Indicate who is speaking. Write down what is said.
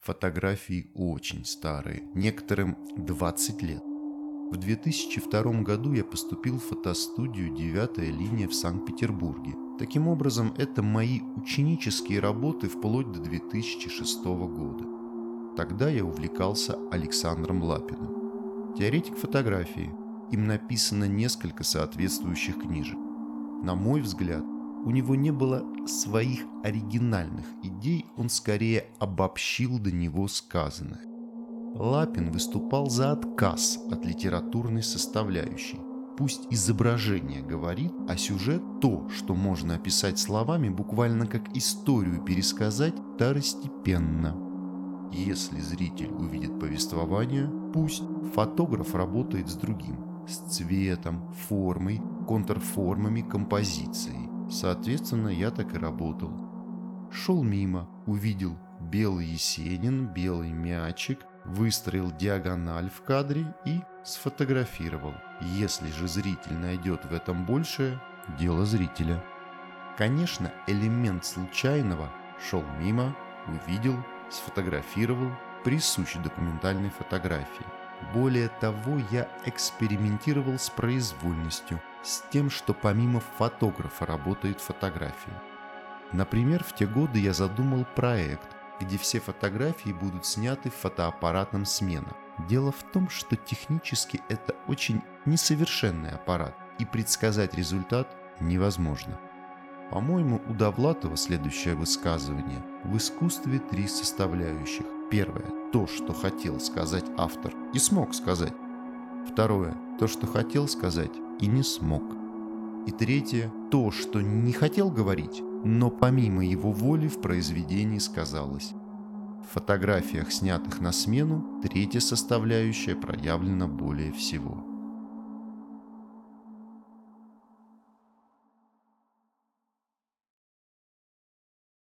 Speaker 1: Фотографии очень старые, некоторым 20 лет. В 2002 году я поступил в фотостудию «Девятая линия» в Санкт-Петербурге. Таким образом, это мои ученические работы вплоть до 2006 года. Тогда я увлекался Александром Лапиным. Теоретик фотографии. Им написано несколько соответствующих книжек. На мой взгляд, у него не было своих оригинальных идей, он скорее обобщил до него сказанное. Лапин выступал за отказ от литературной составляющей. Пусть изображение говорит, а сюжет – то, что можно описать словами, буквально как историю пересказать второстепенно. Если зритель увидит повествование, пусть фотограф работает с другим, с цветом, формой, контрформами, композицией. Соответственно, я так и работал. Шел мимо, увидел белый Есенин, белый мячик, выстроил диагональ в кадре и сфотографировал. Если же зритель найдет в этом большее, дело зрителя. Конечно, элемент случайного шел мимо, увидел, сфотографировал, присущ документальной фотографии. Более того, я экспериментировал с произвольностью, с тем, что помимо фотографа работает фотография. Например, в те годы я задумал проект, где все фотографии будут сняты фотоаппаратом смена. Дело в том, что технически это очень несовершенный аппарат, и предсказать результат невозможно. По-моему, у Довлатова следующее высказывание: в искусстве 3 составляющих. Первое – то, что хотел сказать автор и смог сказать. Второе – то, что хотел сказать и не смог. И третье – то, что не хотел говорить, но помимо его воли в произведении сказалось. В фотографиях, снятых на смену, третья составляющая проявлена более всего.